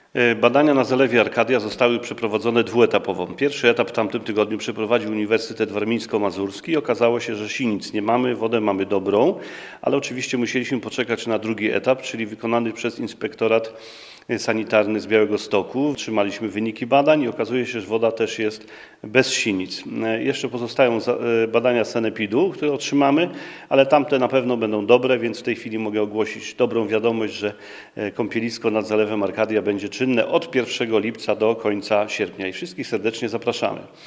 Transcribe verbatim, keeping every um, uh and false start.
Badania na zalewie Arkadia zostały przeprowadzone dwuetapowo. Pierwszy etap w tamtym tygodniu przeprowadził Uniwersytet Warmińsko-Mazurski i okazało się, że sinic nie mamy, wodę mamy dobrą, ale oczywiście musieliśmy poczekać na drugi etap, czyli wykonany przez Inspektorat Sanitarny z Białegostoku. Otrzymaliśmy wyniki badań i okazuje się, że woda też jest bez sinic. Jeszcze pozostają badania sanepidu, które otrzymamy, ale tamte na pewno będą dobre, więc w tej chwili mogę ogłosić dobrą wiadomość, że kąpielisko nad zalewem Arkadia będzie czynne od pierwszego lipca do końca sierpnia i wszystkich serdecznie zapraszamy.